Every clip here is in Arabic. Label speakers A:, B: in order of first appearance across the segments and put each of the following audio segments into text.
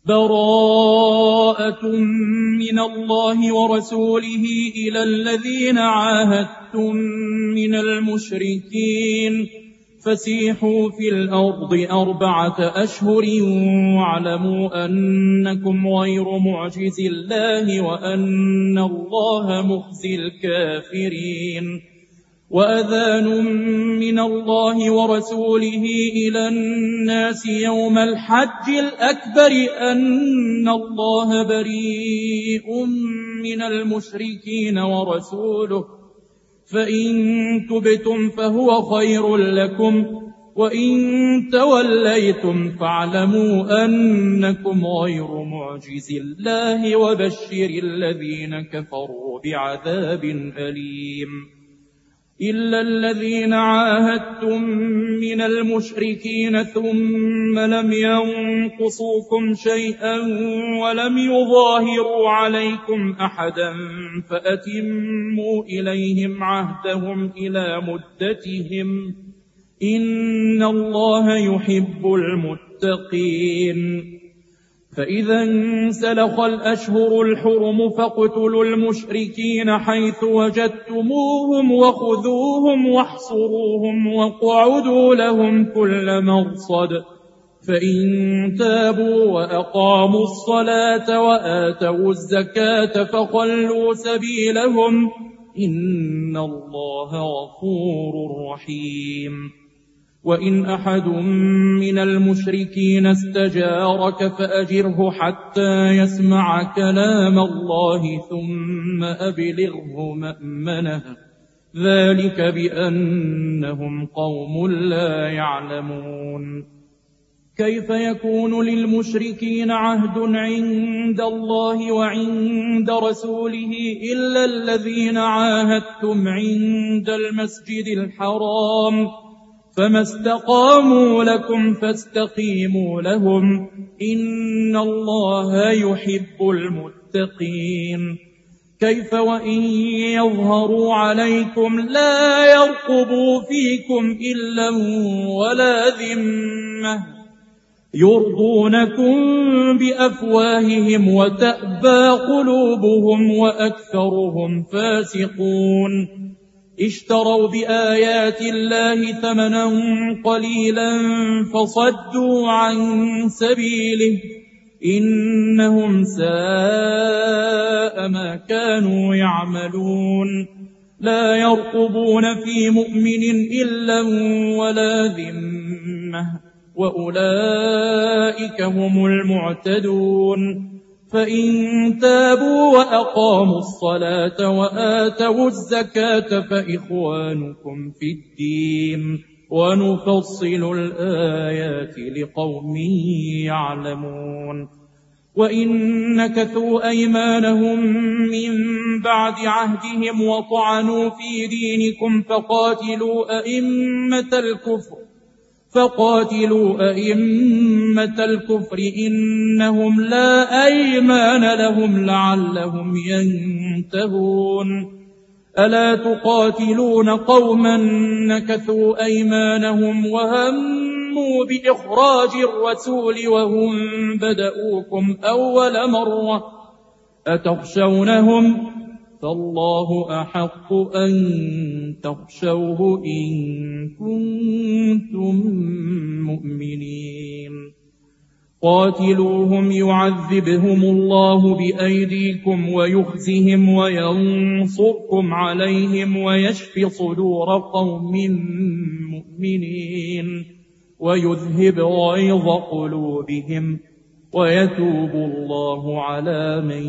A: براءة من الله ورسوله إلى الذين عاهدتم من المشركين فسيحوا في الأرض 4 أشهر واعلموا أنكم غير معجز الله وأن الله مخزي الكافرين. وأذان من الله ورسوله إلى الناس يوم الحج الأكبر أن الله بريء من المشركين ورسوله فإن تبتم فهو خير لكم وإن توليتم فاعلموا أنكم غير معجز الله وبشر الذين كفروا بعذاب أليم. إلا الذين عاهدتم من المشركين ثم لم ينقصوكم شيئا ولم يظاهروا عليكم أحدا فأتموا إليهم عهدهم إلى مدتهم إن الله يحب المتقين. فإذا انسلخ الأشهر الحرم فاقتلوا المشركين حيث وجدتموهم وخذوهم واحصروهم واقعدوا لهم كل مرصد فإن تابوا وأقاموا الصلاة وآتوا الزكاة فخلوا سبيلهم إن الله غفور رحيم. وإن أحد من المشركين استجارك فأجره حتى يسمع كلام الله ثم أبلغه مأمنه ذلك بأنهم قوم لا يعلمون. كيف يكون للمشركين عهد عند الله وعند رسوله إلا الذين عاهدتم عند المسجد الحرام فما استقاموا لكم فاستقيموا لهم إن الله يحب المتقين. كيف وإن يظهروا عليكم لا يرقبوا فيكم إلا ولا ذمة يرضونكم بأفواههم وتأبى قلوبهم وأكثرهم فاسقون. اشتروا بآيات الله ثمنا قليلا فصدوا عن سبيله إنهم ساء ما كانوا يعملون. لا يرقبون في مؤمن إلا ولا ذمة وأولئك هم المعتدون. فإن تابوا وأقاموا الصلاة وآتوا الزكاة فإخوانكم في الدين ونفصل الآيات لقوم يعلمون. وإن نكثوا أيمانهم من بعد عهدهم وطعنوا في دينكم فقاتلوا أئمة الكفر إنهم لا أيمان لهم لعلهم ينتهون. ألا تقاتلون قوما نكثوا أيمانهم وهموا بإخراج الرسول وهم بدؤوكم أول مرة أتخشونهم فالله أحق أن تخشوه إن كنتم مؤمنين. قاتلوهم يعذبهم الله بأيديكم ويخزهم وينصركم عليهم ويشف صدور قوم مؤمنين ويذهب غيظ قلوبهم ويتوب الله على من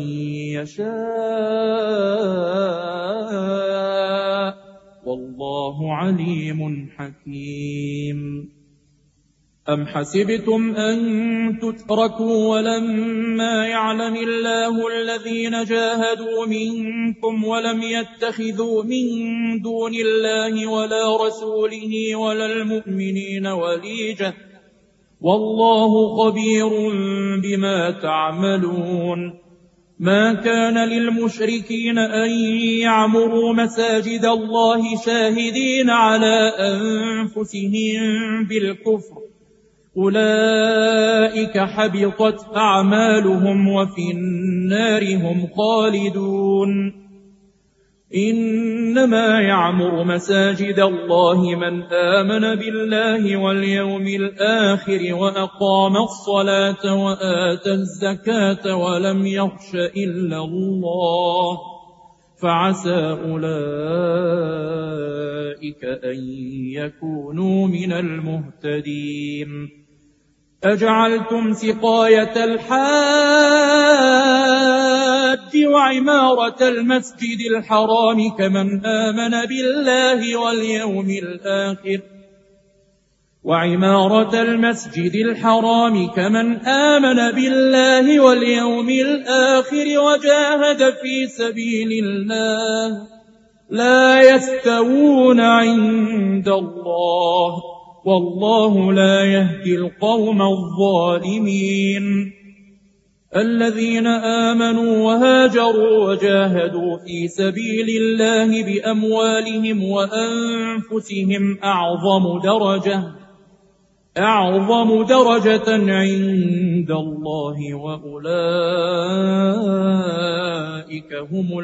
A: يشاء والله عليم حكيم. أم حسبتم أن تتركوا ولما يعلم الله الذين جاهدوا منكم ولم يتخذوا من دون الله ولا رسوله ولا المؤمنين وليجة والله خبير بما تعملون. ما كان للمشركين أن يعمروا مساجد الله شاهدين على أنفسهم بالكفر أولئك حبطت أعمالهم وفي النار هم خالدون إنما يعمر مساجد الله من آمن بالله واليوم الآخر وأقام الصلاة وآتى الزكاة ولم يخش إلا الله فعسى أولئك أن يكونوا من المهتدين أجعلتم سقاية الحاج وعمارة المسجد الحرام كمن آمن بالله واليوم الآخر وجاهد في سبيل الله لا يستوون عند الله والله لا يهدي القوم الظالمين الذين آمنوا وهاجروا وجاهدوا في سبيل الله بأموالهم وأنفسهم أعظم درجة عند الله وأولئك هم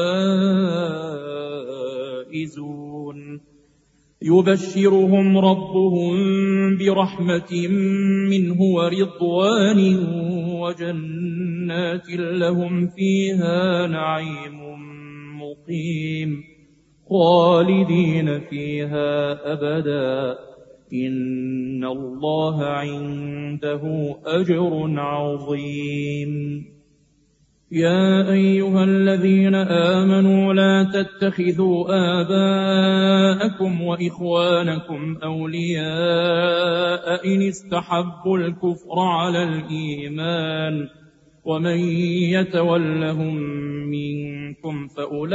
A: الفائزون يبشرهم ربهم برحمة منه ورضوان وجنات لهم فيها نعيم مقيم خالدين فيها أبدا إن الله عنده أجر عظيم يا أيها الذين آمنوا لا تتخذوا آباءكم وإخوانكم أولياء إن استحبوا الكفر على الإيمان ومن يتولهم منكم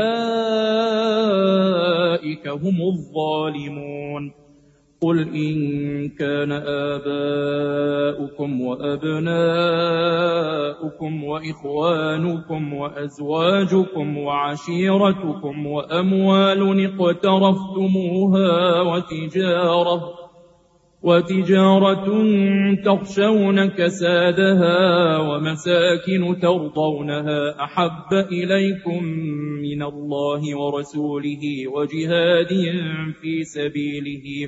A: فأولئك هم الظالمون قل إن كان آباؤكم وأبناؤكم وإخوانكم وأزواجكم وعشيرتكم وأموال اقترفتموها وتجارة تخشون كسادها ومساكن ترضونها أحب إليكم من الله ورسوله وجهاد في سبيله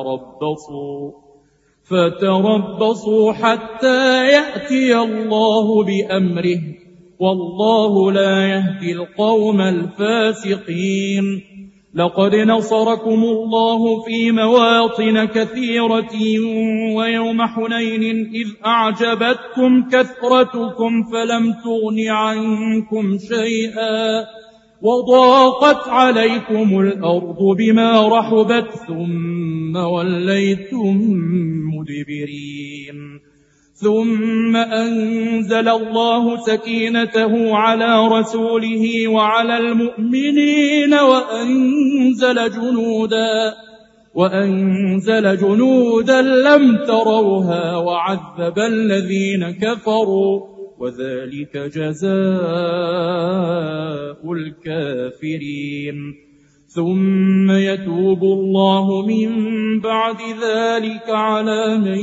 A: فتربصوا حتى يأتي الله بأمره والله لا يهدي القوم الفاسقين لقد نصركم الله في مواطن كثيرة ويوم حنين إذ أعجبتكم كثرتكم فلم تغن عنكم شيئا وضاقت عليكم الأرض بما رحبت ثم وليتم مدبرين ثم أنزل الله سكينته على رسوله وعلى المؤمنين وأنزل جنودا لم تروها وعذب الذين كفروا وذلك جزاء الكافرين ثم يتوب الله من بعد ذلك على من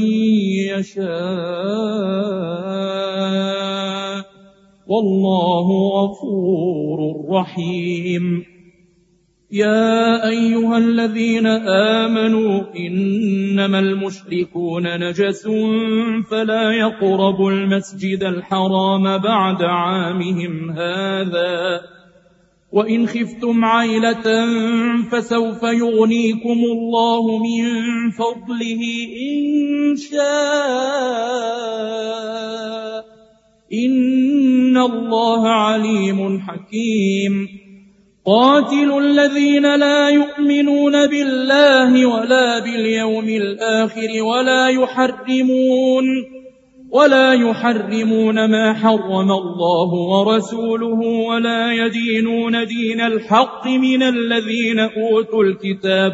A: يشاء والله غفور رحيم يا أيها الذين آمنوا إنما المشركون نجس فلا يقربوا المسجد الحرام بعد عامهم هذا وإن خفتم عيلة فسوف يغنيكم الله من فضله إن شاء إن الله عليم حكيم قاتلوا الذين لا يؤمنون بالله ولا باليوم الآخر ولا يحرمون ما حرم الله ورسوله ولا يدينون دين الحق من الذين أوتوا الكتاب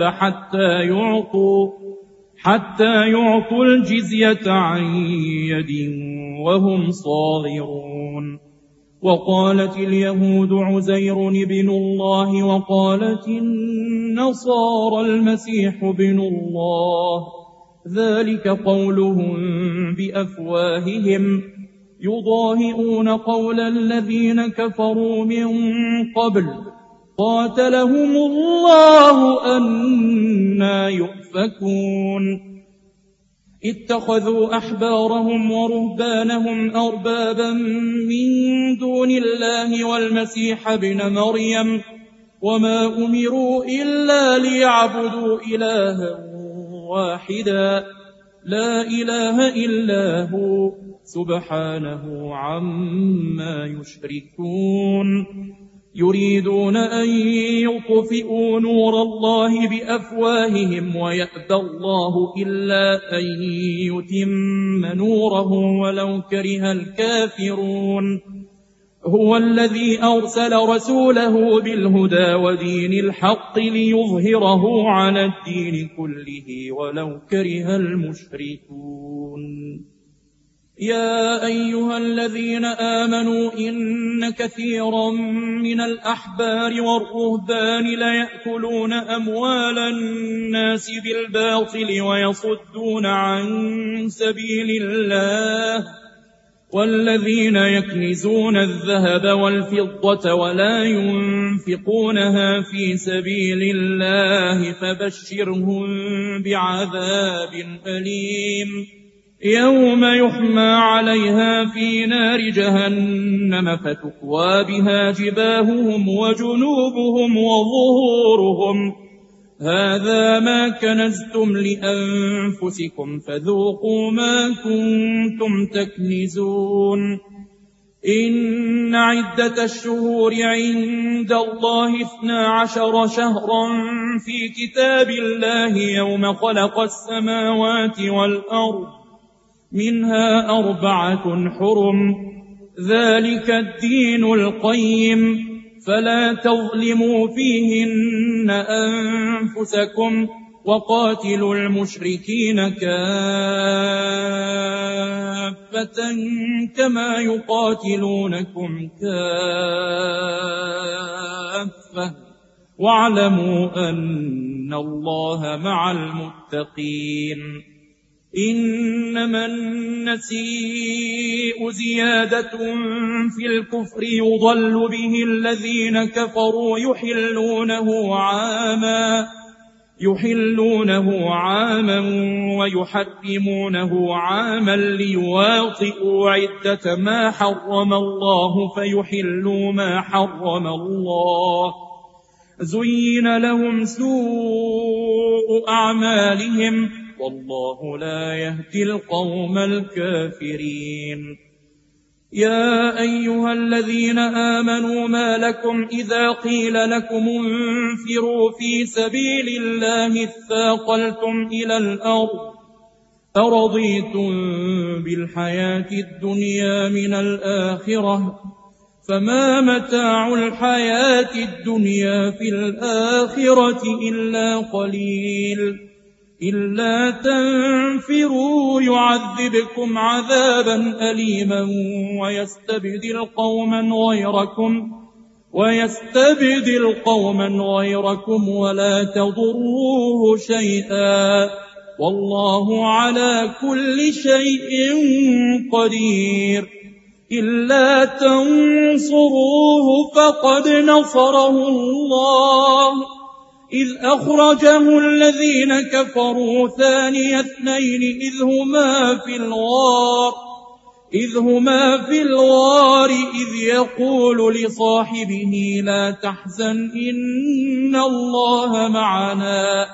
A: حتى يعطوا الجزية عن يد وهم صاغرون وقالت اليهود عزير ابن الله وقالت النصارى المسيح ابن الله ذلك قولهم بأفواههم يضاهئون قول الذين كفروا من قبل قاتلهم الله أنى يؤفكون اتخذوا أحبارهم ورهبانهم أربابا من دون الله والمسيح ابن مريم وما أمروا إلا ليعبدوا إلها واحدا لا إله إلا هو سبحانه عما يشركون يريدون أن يطفئوا نور الله بأفواههم ويأبى الله إلا أن يتم نوره ولو كره الكافرون هو الذي أرسل رسوله بالهدى ودين الحق ليظهره على الدين كله ولو كره المشركون يا أيها الذين آمنوا إن كثيرا من الأحبار والرهبان ليأكلون أموال الناس بالباطل ويصدون عن سبيل الله والذين يكنزون الذهب والفضة ولا ينفقونها في سبيل الله فبشرهم بعذاب أليم يوم يحمى عليها في نار جهنم فتكوى بها جباههم وجنوبهم وظهورهم هذا ما كنزتم لأنفسكم فذوقوا ما كنتم تكنزون إن عدة الشهور عند الله 12 شهرا في كتاب الله يوم خلق السماوات والأرض منها 4 حرم ذلك الدين القيم فلا تظلموا فيهن أنفسكم وقاتلوا المشركين كافة كما يقاتلونكم كافة واعلموا أن الله مع المتقين إنما النسيء زيادة في الكفر يضل به الذين كفروا يحلونه عاما ويحرمونه عاما ليواطئوا عدة ما حرم الله فيحلوا ما حرم الله زين لهم سوء أعمالهم والله لا يهدي القوم الكافرين يا أيها الذين آمنوا ما لكم إذا قيل لكم انفروا في سبيل الله اثاقلتم إلى الأرض أرضيتم بالحياة الدنيا من الآخرة فما متاع الحياة الدنيا في الآخرة إلا قليل إلا تنفروا يعذبكم عذابا أليما ويستبدل قوما غيركم ولا تضروه شيئا والله على كل شيء قدير إلا تنصروه فقد نصره الله إذ أخرجه الذين كفروا ثاني اثنين إذ هما في الغار إذ يقول لصاحبه لا تحزن إن الله معنا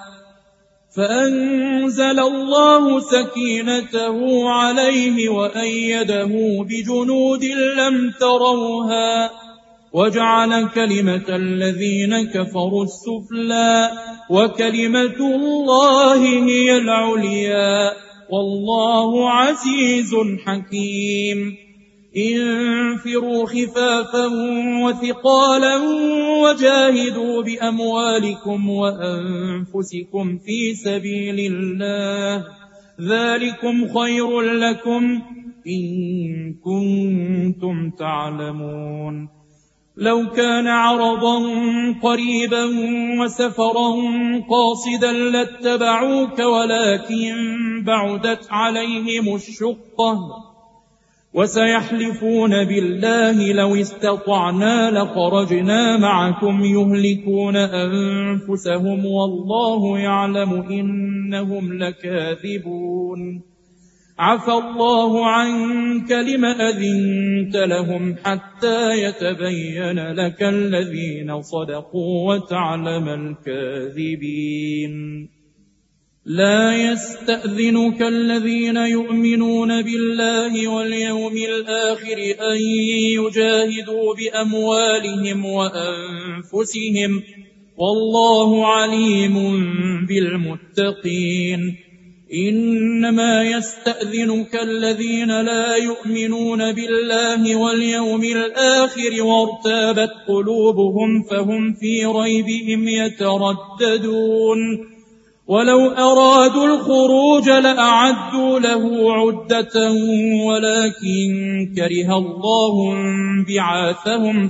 A: فأنزل الله سكينته عليه وأيده بجنود لم تروها وجعل كلمة الذين كفروا السفلى وكلمة الله هي العليا والله عزيز حكيم انفروا خفافا وثقالا وجاهدوا بأموالكم وأنفسكم في سبيل الله ذلكم خير لكم إن كنتم تعلمون لو كان عرضا قريبا وسفرا قاصدا لاتبعوك ولكن بعدت عليهم الشقة وسيحلفون بالله لو استطعنا لخرجنا معكم يهلكون أنفسهم والله يعلم إنهم لكاذبون عفى الله عنك لم أذنت لهم حتى يتبين لك الذين صدقوا وتعلم الكاذبين لا يستأذنك الذين يؤمنون بالله واليوم الآخر أن يجاهدوا بأموالهم وأنفسهم والله عليم بالمتقين إنما يستأذنك الذين لا يؤمنون بالله واليوم الآخر وارتابت قلوبهم فهم في ريبهم يترددون ولو أرادوا الخروج لأعدوا له عدة ولكن كره الله بعاثهم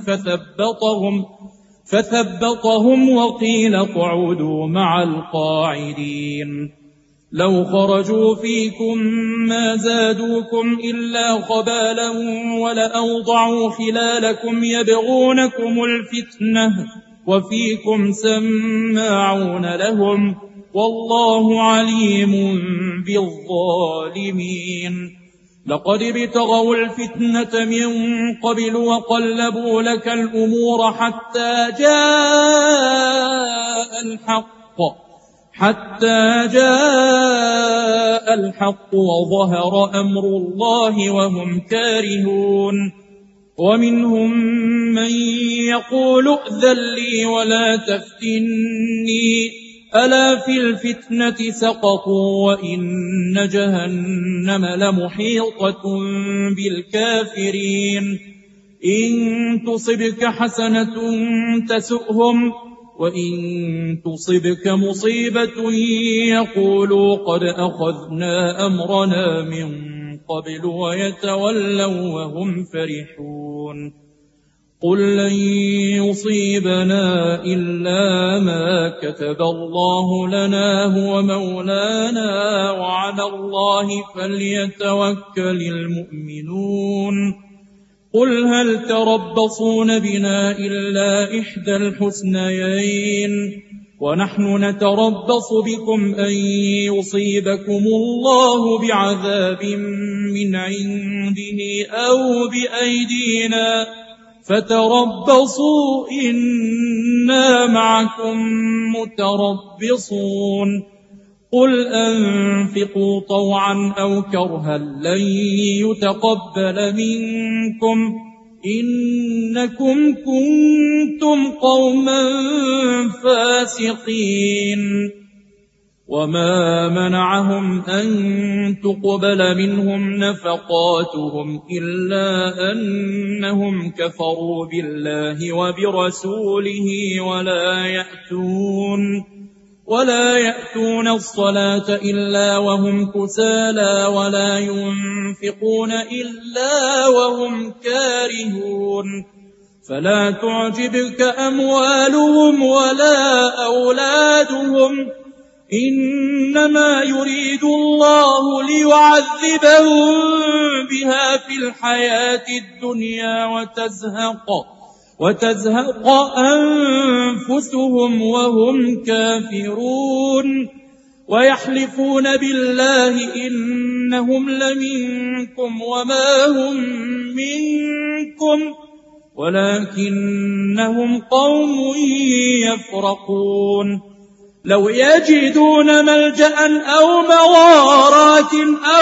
A: فثبطهم وقيل اقعدوا مع القاعدين لو خرجوا فيكم ما زادوكم إلا خبالا ولأوضعوا خلالكم يبغونكم الفتنة وفيكم سماعون لهم والله عليم بالظالمين لقد ابتغوا الفتنة من قبل وقلبوا لك الأمور حتى جاء الحق وظهر أمر الله وهم كارهون ومنهم من يقول ائذن لي ولا تفتني ألا في الفتنة سقطوا وإن جهنم لمحيطة بالكافرين إن تصبك حسنة تسؤهم وإن تصبك مصيبة يقولوا قد أخذنا أمرنا من قبل ويتولوا وهم فرحون قل لن يصيبنا إلا ما كتب الله لنا هو مولانا وعلى الله فليتوكل المؤمنون قل هل تربصون بنا إلا إحدى الحسنيين ونحن نتربص بكم أن يصيبكم الله بعذاب من عنده أو بأيدينا فتربصوا إنا معكم متربصون قل أنفقوا طوعا أو كرها لن يتقبل منكم إنكم كنتم قوما فاسقين وما منعهم أن تقبل منهم نفقاتهم إلا أنهم كفروا بالله وبرسوله ولا يأتون الصلاة إلا وهم كسالى ولا ينفقون إلا وهم كارهون فلا تعجبك أموالهم ولا أولادهم إنما يريد الله ليعذبهم بها في الحياة الدنيا وتزهق أنفسهم وهم كافرون ويحلفون بالله إنهم لمنكم وما هم منكم ولكنهم قوم يفرقون لو يجدون ملجأ أو مغارات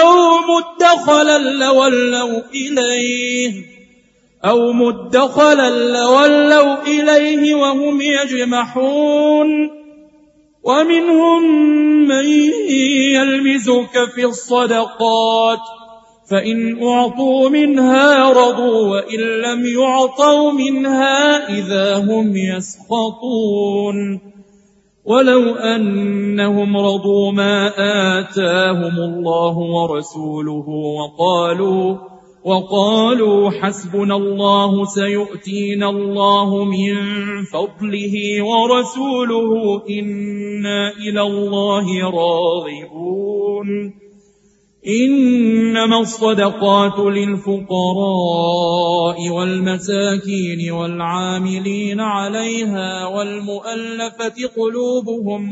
A: أو مدخلا لولوا إليه وهم يجمحون ومنهم من يلمزك في الصدقات فإن أعطوا منها رضوا وإن لم يعطوا منها إذا هم يسخطون ولو أنهم رضوا ما آتاهم الله ورسوله وقالوا حسبنا الله سيؤتينا الله من فضله ورسوله إنا إلى الله راغبون إنما الصدقات للفقراء والمساكين والعاملين عليها والمؤلفة قلوبهم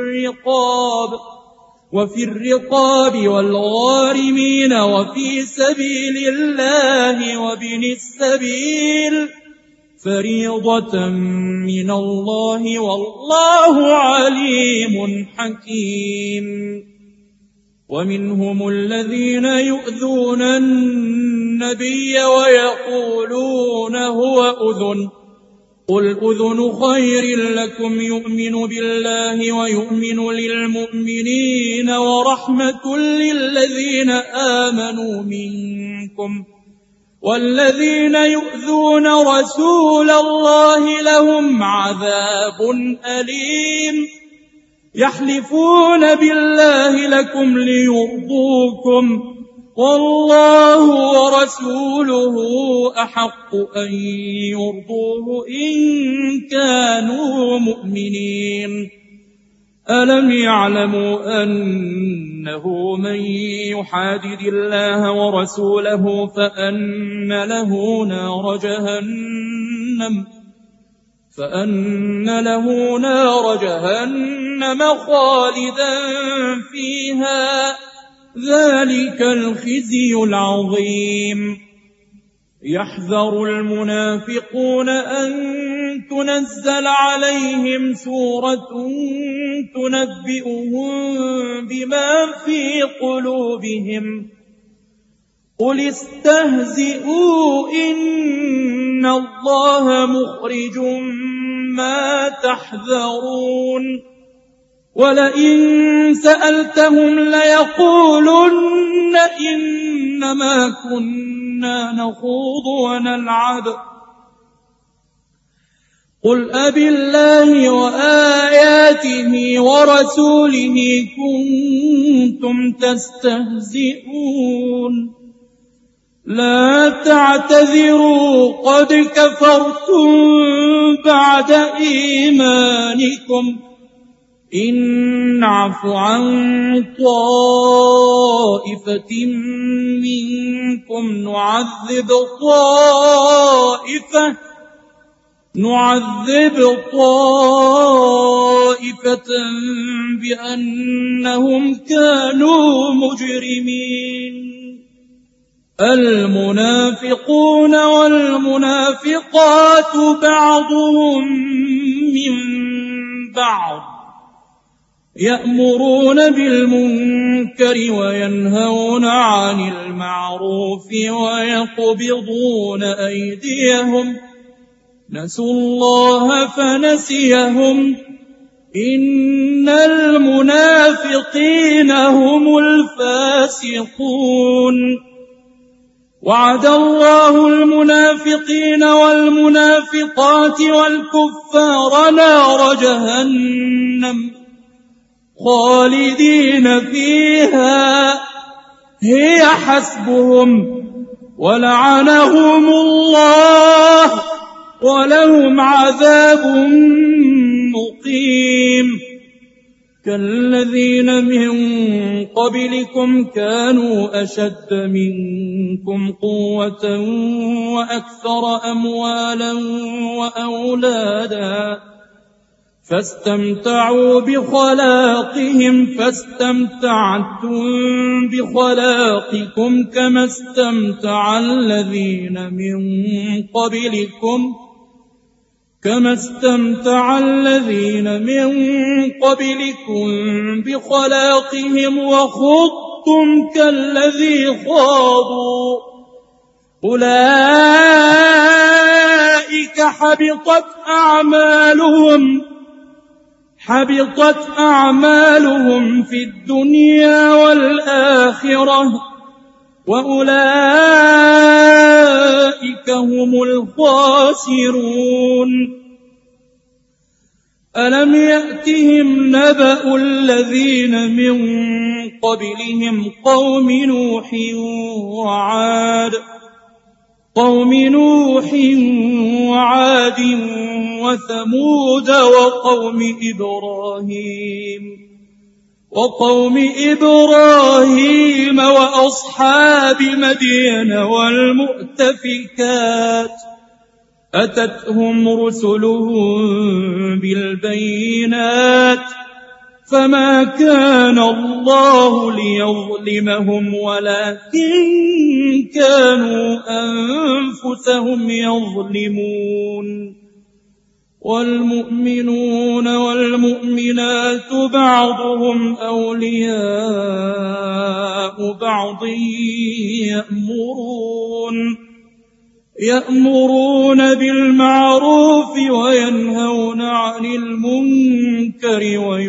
A: وفي الرقاب والغارمين وفي سبيل الله وابن السبيل فريضة من الله والله عليم حكيم. ومنهم الذين يؤذون النبي ويقولون هو أذن قل أذن خير لكم يؤمن بالله ويؤمن للمؤمنين ورحمة للذين آمنوا منكم والذين يؤذون رسول الله لهم عذاب أليم يحلفون بالله لكم ليرضوكم والله ورسوله أحق أن يرضوه إن كانوا مؤمنين ألم يعلموا أنه من يحادد الله ورسوله فأن له نار جهنم خالدا فيها ذلك الخزي العظيم. يحذر المنافقون أن تنزل عليهم سورة تنبئهم بما في قلوبهم قل استهزئوا إن الله مخرج ما تحذرون ولئن سألتهم ليقولن إنما كنا نخوض ونلعب قل أبالله وآياته ورسوله كنتم تستهزئون لا تعتذروا قد كفرتم بعد إيمانكم إن نعف عن طائفة منكم نعذب طائفة بأنهم كانوا مجرمين. المنافقون والمنافقات بعضهم من بعض يأمرون بالمنكر وينهون عن المعروف ويقبضون أيديهم نسوا الله فنسيهم إن المنافقين هم الفاسقون. وعد الله المنافقين والمنافقات والكفار نار جهنم خالدين فيها هي حسبهم ولعنهم الله ولهم عذاب مقيم. كالذين من قبلكم كانوا أشد منكم قوة وأكثر أموالا وأولادا فاستمتعوا بخلاقهم فاستمتعتم بخلاقكم كما استمتع الذين من قبلكم بخلاقهم وخضتم كالذي خاضوا أولئك حبطت أعمالهم في الدنيا والآخرة وأولئك هم الخاسرون. ألم يأتهم نبأ الذين من قبلهم قوم نوح وعاد وثمود وقوم إبراهيم وأصحاب مدين والمؤتفكات أتتهم رسلهم بالبينات فما كان الله ليظلمهم ولكن كانوا أنفسهم يظلمون والمؤمنون والمؤمنات بعضهم أولياء بعض يأمرون بالمعروف وينهون عن المنكر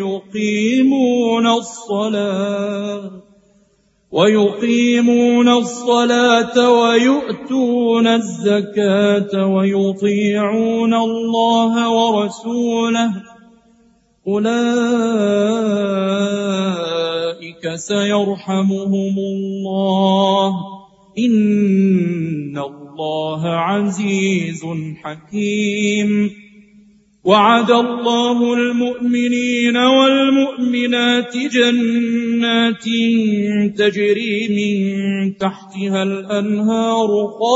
A: ويقيمون الصلاة ويؤتون الزكاة ويطيعون الله ورسوله أولئك سيرحمهم الله إن الله عزيز حكيم وعد الله المؤمنين والمؤمنات جنات تجري من تحتها الأنهار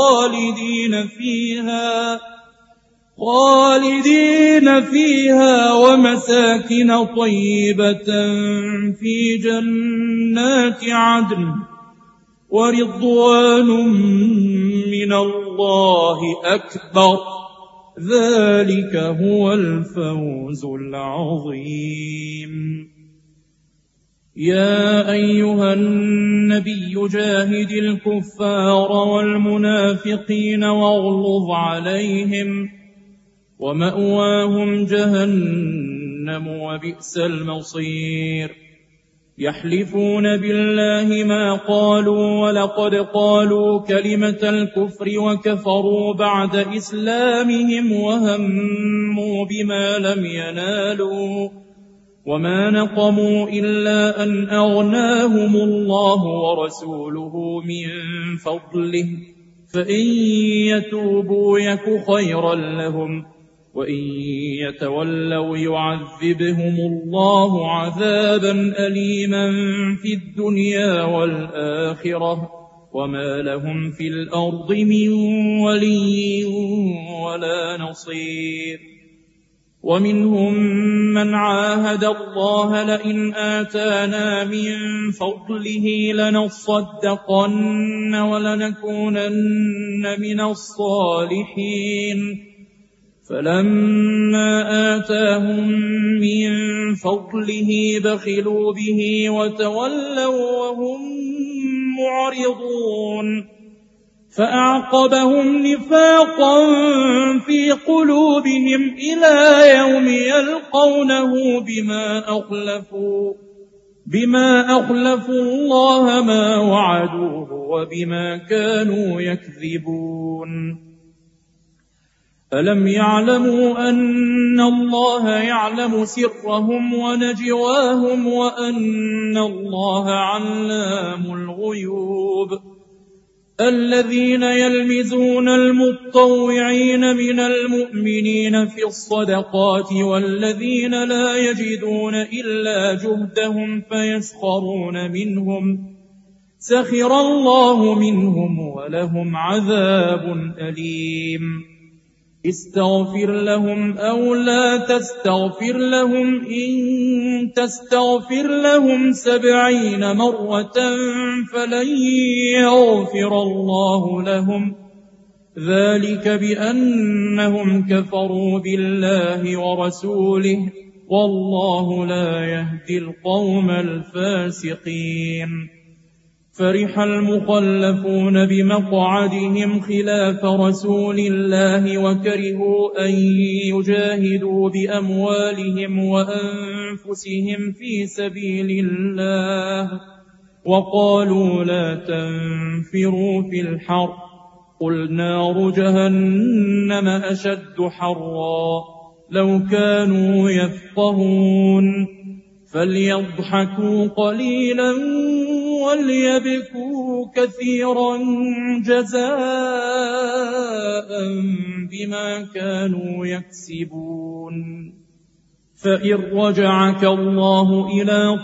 A: خالدين فيها ومساكن طيبة في جنات عدن ورضوان من الله أكبر ذلك هو الفوز العظيم يا أيها النبي جاهد الكفار والمنافقين واغلظ عليهم ومأواهم جهنم وبئس المصير يحلفون بالله ما قالوا ولقد قالوا كلمة الكفر وكفروا بعد إسلامهم وهموا بما لم ينالوا وما نقموا إلا أن أغناهم الله ورسوله من فضله فإن يتوبوا يك خيرا لهم وإن يتولوا يعذبهم الله عذابا أليما في الدنيا والآخرة وما لهم في الأرض من ولي ولا نصير ومنهم من عاهد الله لئن آتانا من فضله لنصدقن ولنكونن من الصالحين فلما آتاهم من فضله بخلوا به وتولوا وهم معرضون فأعقبهم نفاقا في قلوبهم إلى يوم يلقونه بما أخلفوا الله ما وعدوه وبما كانوا يكذبون ألم يعلموا أن الله يعلم سرهم ونجواهم وأن الله علام الغيوب الذين يلمزون المطوعين من المؤمنين في الصدقات والذين لا يجدون إلا جهدهم فيسخرون منهم سخر الله منهم ولهم عذاب أليم استغفر لهم أو لا تستغفر لهم إن تستغفر لهم 70 مرة فلن يغفر الله لهم ذلك بأنهم كفروا بالله ورسوله والله لا يهدي القوم الفاسقين فرح المخلفون بمقعدهم خلاف رسول الله وكرهوا أن يجاهدوا بأموالهم وأنفسهم في سبيل الله وقالوا لا تنفروا في الحر قل نار جهنم أشد حرا لو كانوا يفقهون فليضحكوا قليلا وليبكوا كثيرا جزاء بما كانوا يكسبون. فإن رجعك الله إلى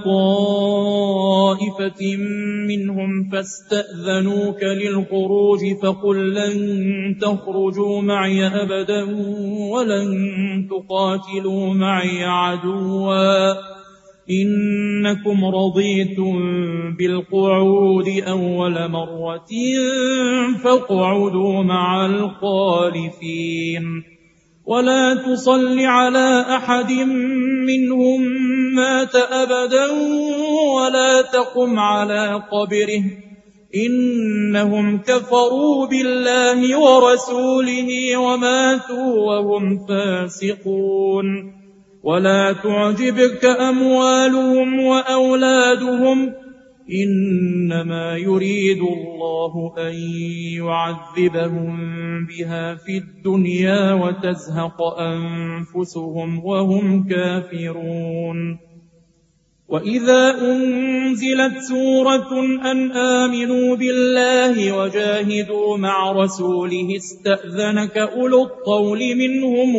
A: طائفة منهم فاستأذنوك للخروج فقل لن تخرجوا معي أبدا ولن تقاتلوا معي عدوا إنكم رضيتم بالقعود أول مرة فاقعدوا مع الخالفين ولا تصل على أحد منهم مات أبدا ولا تقم على قبره إنهم كفروا بالله ورسوله وماتوا وهم فاسقون. ولا تعجبك أموالهم وأولادهم إنما يريد الله أن يعذبهم بها في الدنيا وتزهق أنفسهم وهم كافرون. وإذا أنزلت سورة أن آمنوا بالله وجاهدوا مع رسوله استأذنك أولو الطول منهم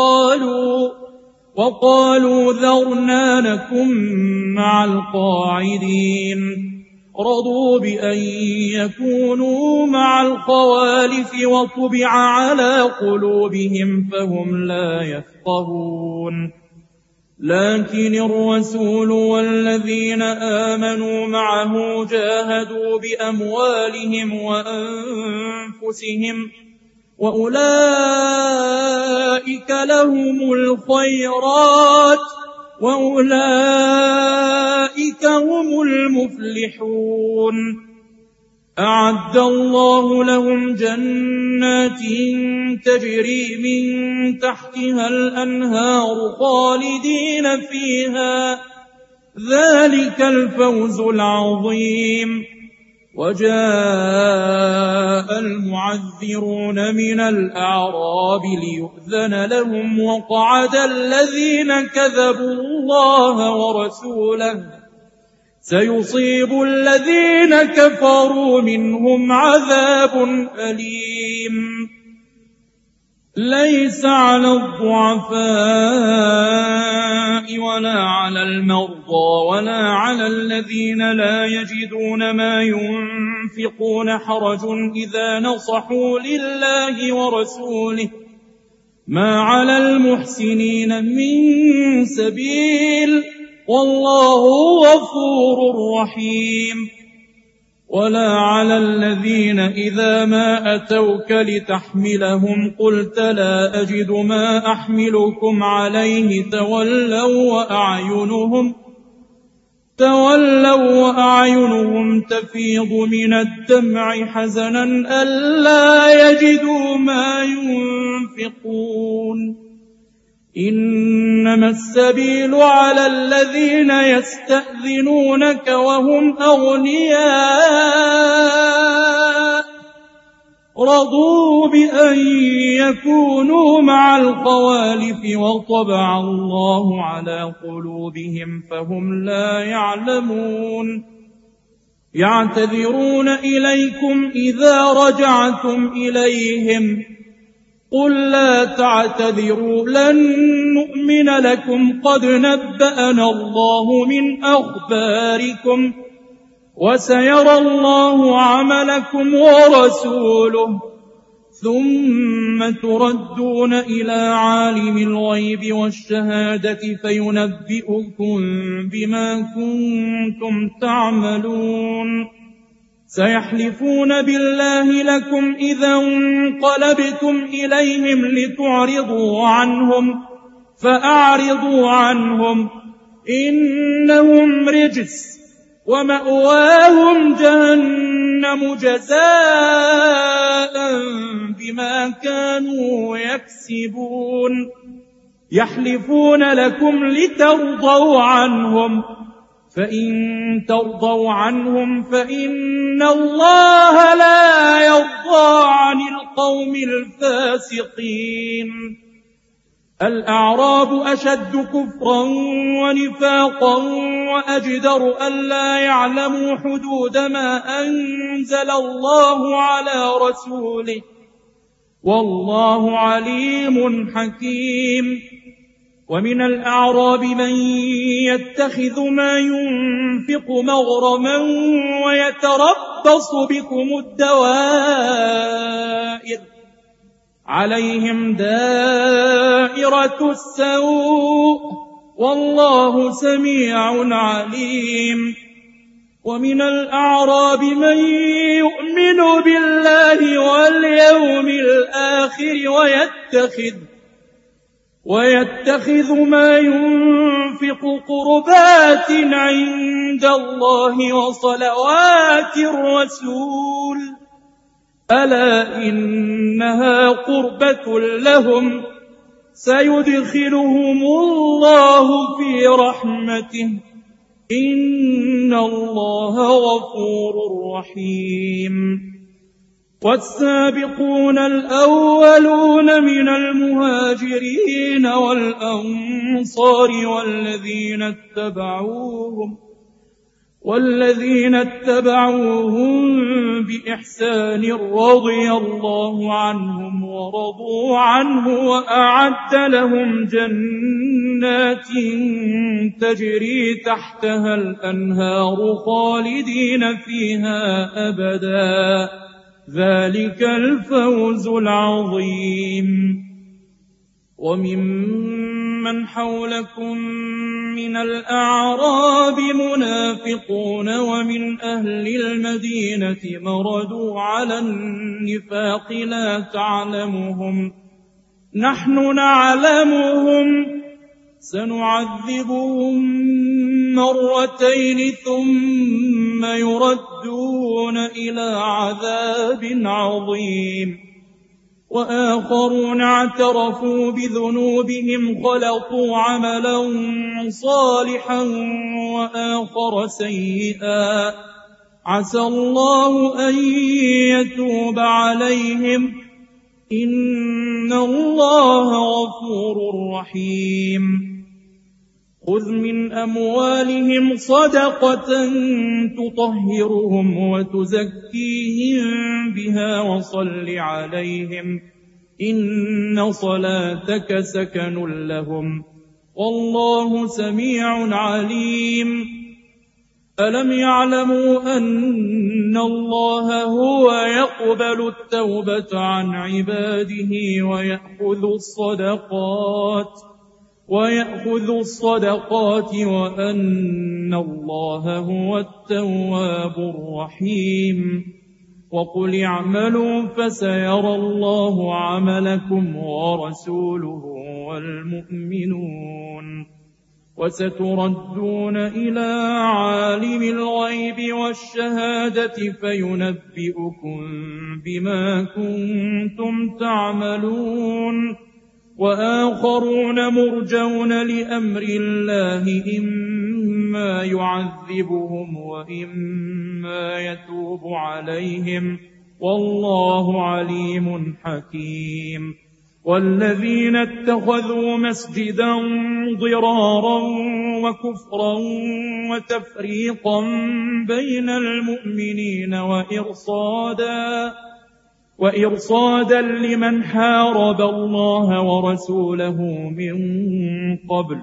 A: وقالوا ذرنا نكن مع القاعدين رضوا بأن يكونوا مع الخوالف وطبع على قلوبهم فهم لا يفقهون. لكن الرسول والذين آمنوا معه جاهدوا بأموالهم وأنفسهم وأولئك لهم الخيرات وأولئك هم المفلحون. أعد الله لهم جنات تجري من تحتها الأنهار خالدين فيها ذلك الفوز العظيم. وجاء المعذرون من الأعراب ليؤذن لهم وقعد الذين كذبوا الله ورسوله سيصيب الذين كفروا منهم عذاب أليم. ليس على الضعفاء ولا على المرضى ولا على الذين لا يجدون ما ينفقون حرج إذا نصحوا لله ورسوله ما على المحسنين من سبيل والله غفور رحيم. ولا على الذين إذا ما أتوك لتحملهم قلت لا أجد ما أحملكم عليه تولوا وأعينهم تفيض من الدمع حزنا ألا يجدوا ما ينفقون. إنما السبيل على الذين يستأذنونك وهم أغنياء رضوا بأن يكونوا مع الخوالف وطبع الله على قلوبهم فهم لا يعلمون. يعتذرون إليكم إذا رجعتم إليهم قل لا تعتذروا لن نؤمن لكم قد نبأنا الله من أخباركم وسيرى الله عملكم ورسوله ثم تردون إلى عالم الغيب والشهادة فينبئكم بما كنتم تعملون. سيحلفون بالله لكم إذا انقلبتم إليهم لتعرضوا عنهم فأعرضوا عنهم إنهم رجس ومأواهم جهنم جزاء بما كانوا يكسبون. يحلفون لكم لترضوا عنهم فإن ترضوا عنهم فإن الله لا يرضى عن القوم الفاسقين. الأعراب أشد كفرا ونفاقا وأجدر ألا يعلموا حدود ما أنزل الله على رسوله والله عليم حكيم. ومن الأعراب من يتخذ ما ينفق مغرما ويتربص بكم الدوائر عليهم دائرة السوء والله سميع عليم. ومن الأعراب من يؤمن بالله واليوم الآخر ويتخذ ما ينفق قربات عند الله وصلوات الرسول ألا إنها قربة لهم سيدخلهم الله في رحمته إن الله غفور رحيم. والسابقون الأولون من المهاجرين والأنصار والذين اتبعوهم بإحسان رضي الله عنهم ورضوا عنه وأعد لهم جنات تجري تحتها الأنهار خالدين فيها أبدا ذلك الفوز العظيم. وممن حولكم من الأعراب منافقون ومن أهل المدينة مردوا على النفاق لا تعلمهم نحن نعلمهم سنعذبهم مرتين ثم يردون إلى عذاب عظيم. وآخرون اعترفوا بذنوبهم خلطوا عملا صالحا وآخر سيئا عسى الله أن يتوب عليهم إن الله غفور رحيم. خذ من أموالهم صدقة تطهرهم وتزكيهم بها وصل عليهم إن صلاتك سكن لهم والله سميع عليم. ألم يعلموا أن الله هو يقبل التوبة عن عباده ويأخذ الصدقات وأن الله هو التواب الرحيم. وقل اعملوا فسيرى الله عملكم ورسوله والمؤمنون وستردون إلى عالم الغيب والشهادة فينبئكم بما كنتم تعملون. وآخرون مرجون لأمر الله إما يعذبهم وإما يتوب عليهم والله عليم حكيم. والذين اتخذوا مسجدا ضرارا وكفرا وتفريقا بين المؤمنين وإرصادا لمن حارب الله ورسوله من قبل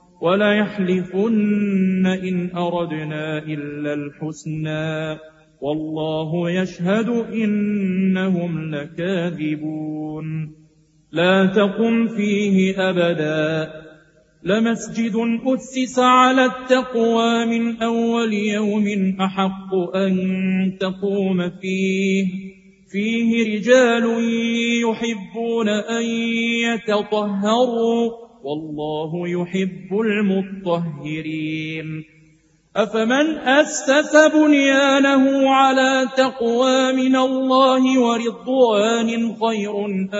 A: وليحلفن إن أردنا إلا الحسنى والله يشهد إنهم لكاذبون. لا تقم فيه أبدا لمسجد أسس على التقوى من أول يوم أحق أن تقوم فيه رجال يحبون أن يتطهروا والله يحب المطهرين. أفمن أسس بنيانه على تقوى من الله ورضوان خير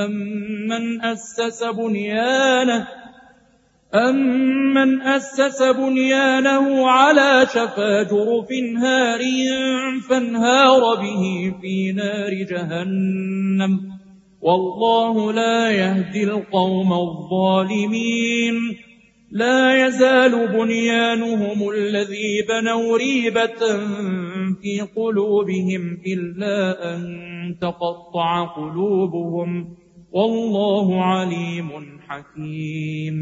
A: أمن أسس بنيانه على شفا جرف هار فانهار به في نار جهنم والله لا يهدي القوم الظالمين. لا يزال بنيانهم الذي بنوا ريبة في قلوبهم إلا أن تقطع قلوبهم، والله عليم حكيم.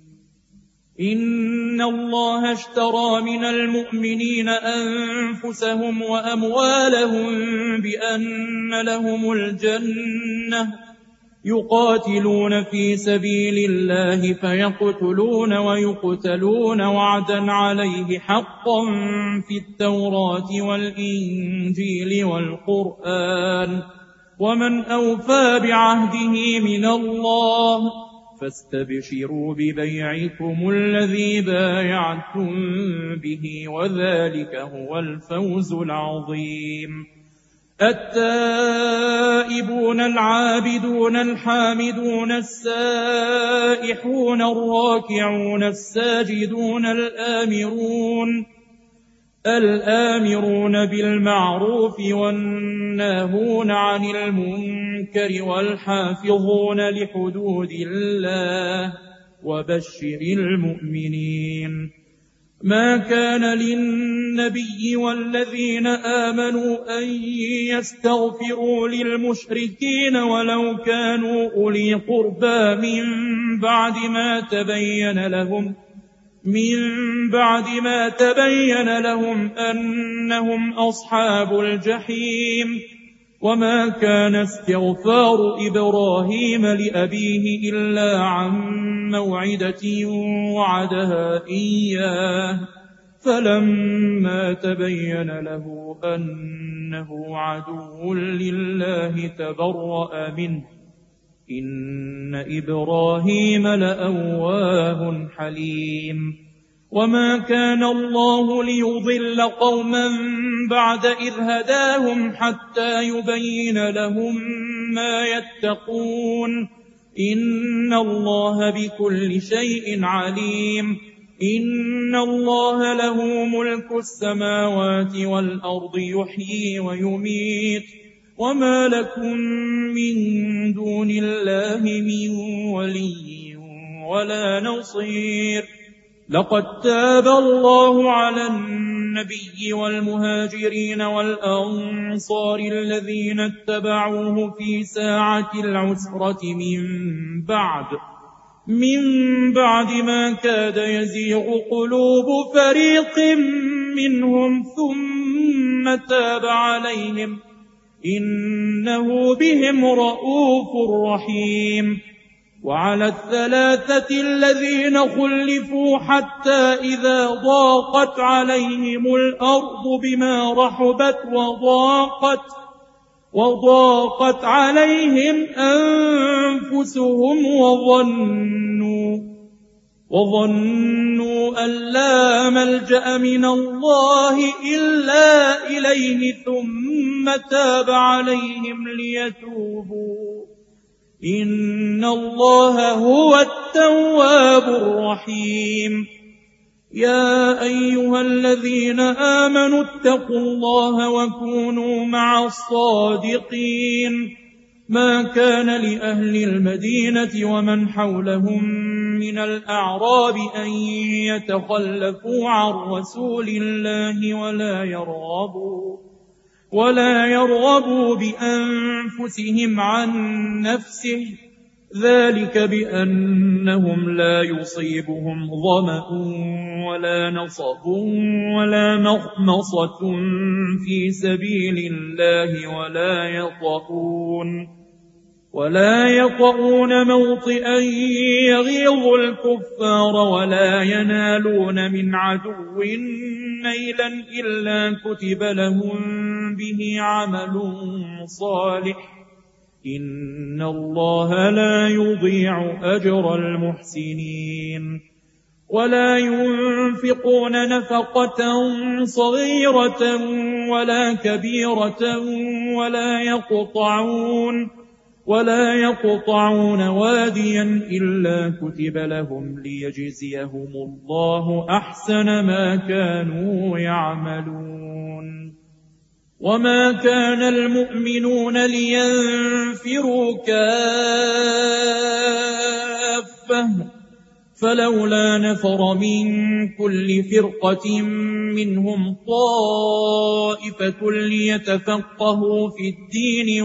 A: إن الله اشترى من المؤمنين أنفسهم وأموالهم بأن لهم الجنة، يقاتلون في سبيل الله فيقتلون ويقتلون وعدا عليه حقا في التوراة والإنجيل والقرآن، ومن أوفى بعهده من الله، فاستبشروا ببيعكم الذي بايعتم به، وذلك هو الفوز العظيم. التائبون العابدون الحامدون السائحون الراكعون الساجدون الآمرون بالمعروف والناهون عن المنكر والحافظون لحدود الله، وبشر المؤمنين. ما كان للنبي والذين آمنوا أن يستغفروا للمشركين ولو كانوا أولي قربى من بعد ما تبين لهم أنهم أصحاب الجحيم. وما كان استغفار إبراهيم لأبيه إلا عن موعدة وعدها إياه، فلما تبين له أنه عدو لله تبرأ منه، إن إبراهيم لأواه حليم. وما كان الله ليضل قوما بعد إذ هداهم حتى يبين لهم ما يتقون، إن الله بكل شيء عليم. إن الله له ملك السماوات والأرض يحيي ويميت، وما لكم من دون الله من ولي ولا نصير. لقد تاب الله على النبي والمهاجرين والأنصار الذين اتبعوه في ساعة العسرة من بعد ما كاد يزيغ قلوب فريق منهم، ثم تاب عليهم، إنه بهم رءوف رحيم. وعلى الثلاثة الذين خلفوا حتى إذا ضاقت عليهم الأرض بما رحبت وضاقت عليهم أنفسهم وظنوا أن لا ملجأ من الله إلا إليه، ثم تاب عليهم ليتوبوا، إن الله هو التواب الرحيم. يا أيها الذين آمنوا اتقوا الله وكونوا مع الصادقين. ما كان لأهل المدينة ومن حولهم من الأعراب أن يتخلفوا عن رسول الله ولا يرغبوا بأنفسهم عن نفسه، ذلك بأنهم لا يصيبهم ظمأ ولا نصب ولا مخمصة في سبيل الله ولا يطؤون موطئا يغيظ الكفار ولا ينالون من عدو نيلا إلا كتب لهم به عمل صالح، إن الله لا يضيع أجر المحسنين. ولا ينفقون نفقة صغيرة ولا كبيرة ولا يقطعون واديا إلا كتب لهم ليجزيهم الله أحسن ما كانوا يعملون. وما كان المؤمنون لينفروا كافة فلولا نفر من كل فرقة منهم طائفة ليتفقهوا في الدين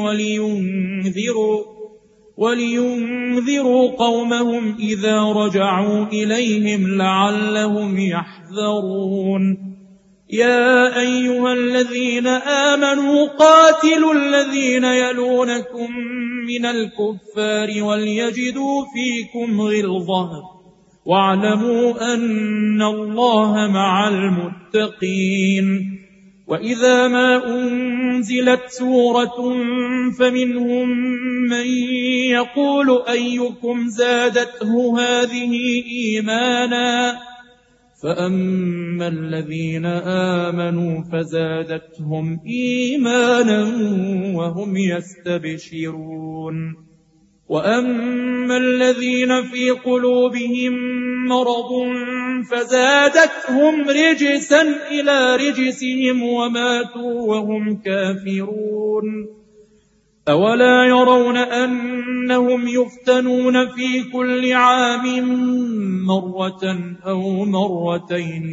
A: ولينذروا قومهم إذا رجعوا إليهم لعلهم يحذرون يا أيها الذين آمنوا قاتلوا الذين يلونكم من الكفار وليجدوا فيكم غلظة واعلموا أن الله مع المتقين وإذا ما أنزلت سورة فمنهم من يقول أيكم زادته هذه إيمانا فأما الذين آمنوا فزادتهم إيمانا وهم يستبشرون وأما الذين في قلوبهم مرض فزادتهم رجسا إلى رجسهم وماتوا وهم كافرون أولا يرون أنهم يفتنون في كل عام مرة أو مرتين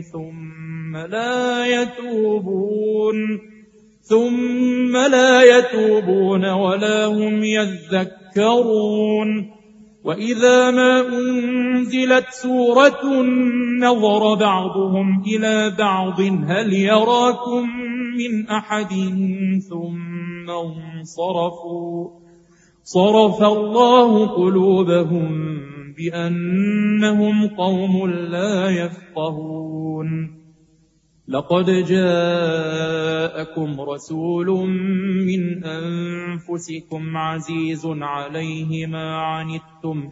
A: ثم لا يتوبون ولا هم يذكرون وإذا ما أنزلت سورة نظر بعضهم إلى بعض هل يراكم من أحد ثم انصرفوا صرف الله قلوبهم بأنهم قوم لا يفقهون لقد جاءكم رسول من أنفسكم عزيز عليه ما عنتم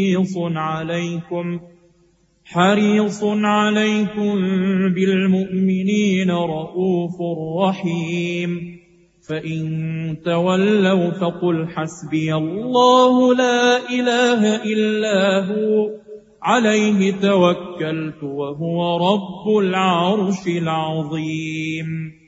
A: حريص عليكم بالمؤمنين رؤوف رحيم فإن تولوا فقل حسبي الله لا إله إلا هو عليه توكلت وهو رب العرش العظيم